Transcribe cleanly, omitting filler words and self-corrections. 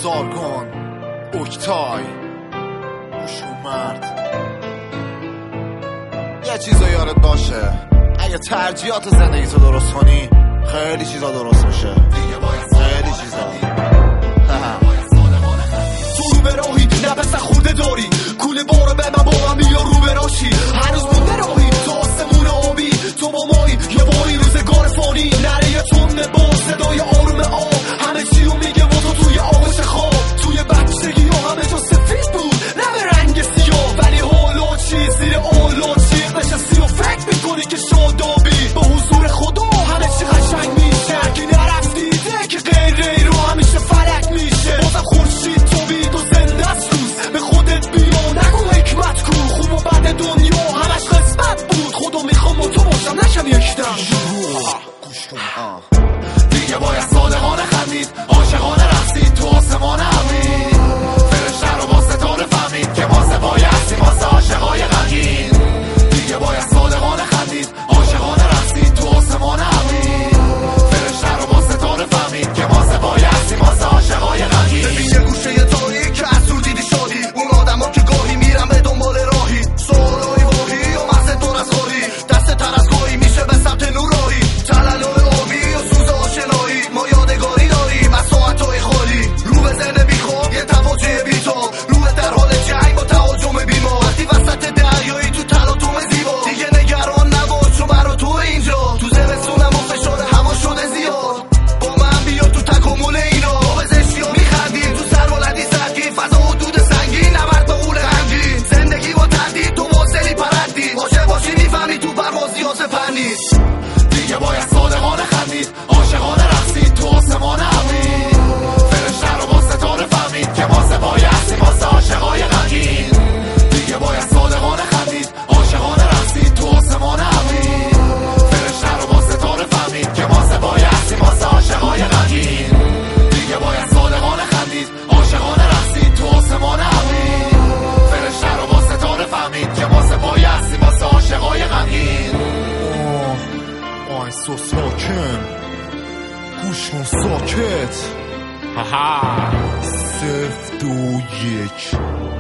رفتار کن اوکتای گوشون مرد. یه چیزا یادت باشه، اگه ترجیحات زندگیتو درست کنی خیلی چیزا درست میشه، خیلی چیزا. تو رو به راهی نفس خورده داری، کوله بارو به من با من بیا رو به راشی، هنوز مونده راهی تو آسمون آبی، تو با مایی یه باری روزگار فانی، نره یه تونه با صدای آروم آب، همه چیو میگه و تو توی آغوش خواب، توی بچگی ها همه جا سفید بود نه به رنگ سیاه، ولی حالا چی زیر آلا چی نشستی و فکر میکنی که شادابی با حضور خدا همه چی قشنگ میشه، اگه نرفتیده که غیر رو همیشه فلک میشه، بازم خورشید توبید و زنده است روز، به خودت بیا نگو حکمت کو، خوب و بد دنیا همش قسمت بود، خدا میخوام و تو باشم نشم یک دم. دیگه باید صادقانه خندید، عاشقانه رقصید تو آسمان امید، فرشته رو با ستاره فهمید که ما زبای هستیم واسه عاشقای غمگین. دیگه باید صادقانه خندید، عاشقانه رقصید تو آسمان امید، فرشته رو با ستاره فهمید که ما زبای هستیم واسه عاشقای غمگین. ببین یه گوشه تاریک که از دور دیدی شادی، اون آدما که گاهی میرن به دنبال راهی، سوالای واهی و مغز دور از خالی، دست تر از گاهی میشه به سمت نور راهی، تلالای آبی و سوز آشنایی، ما یادگاری داریم از ساعتهای خالی، رو بزنه بیخواب یه تواجه بیتاب، روح در حال جنگ با تهاجم بیمار، وقتی وسط دریایی تو تلاطم زیبا، دیگه نگران نباش چون برا تو اینجا، تو زمستونم و فشار هوا شده زیاد، با من بیا تو تکامل اینا، با پزشکی ها میخندیم تو سربلندی سرگین، فضا حدود سنگین نبرد به غول غمگین، زندگی با تردید تو واصلی پرندی، باشه باشی میفهمی تو پروازی ها سپر نیست. دیگه باید صادقانه خندید، عاشقانه رقصید تو آسمان امید، فرشته رو با ستاره فهمید که ما زبای هستیم واسه عاشقای غمگین. دیگه باید صادقانه خندید، عاشقانه رقصید تو آسمان امید، فرشته رو با ستاره فهمید که ما زبای هستیم واسه عاشقای غمگین. دیگه باید صادقانه خندید، عاشقانه رقصید تو آسمان امید، فرشته رو با ستاره فهمید که ما زبای هستیم واسه عاشقای غمگین. آیسو ساکن گوش کن ساکت. 3 2 1